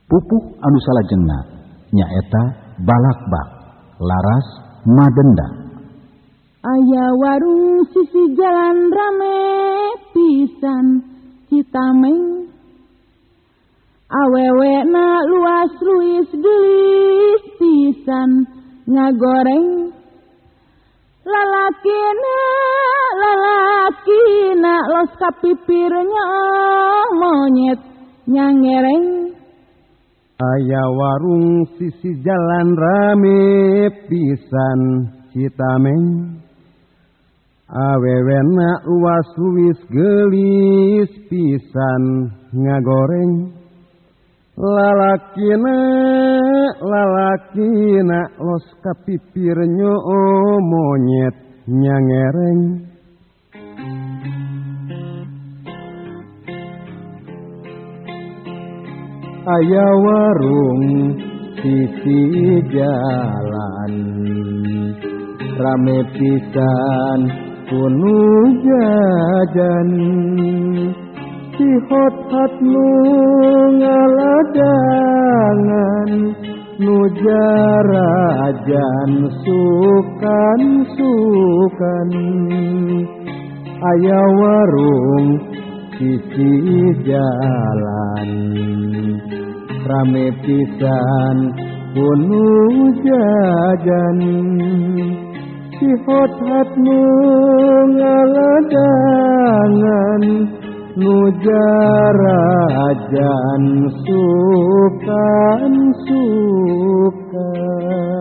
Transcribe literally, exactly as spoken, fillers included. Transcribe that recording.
Pupuh anu salajengna nyaeta balakbak, laras madenda. Aya warung sisi jalan rame pisan Citameng, awewe na luas ruis gelis pisan ngagoreng. Lalakina lalakina los kapipirnya monyet nyangereng. Aya warung sisi jalan rame pisan Citameng, awewena luas luis gelis pisan ngagoreng. Lalakina lalakina los kapipirnya monyet nyangereng. Aya warung sisi jalan rame pisan kunu jajan. Si hot-hot nu ngaladangan nu jarajan sukan-sukan. Aya warung sisi jalan rame pisan kunu jajan. Si hot-hot nu ngaladangan nu jarajan sukan-sukan.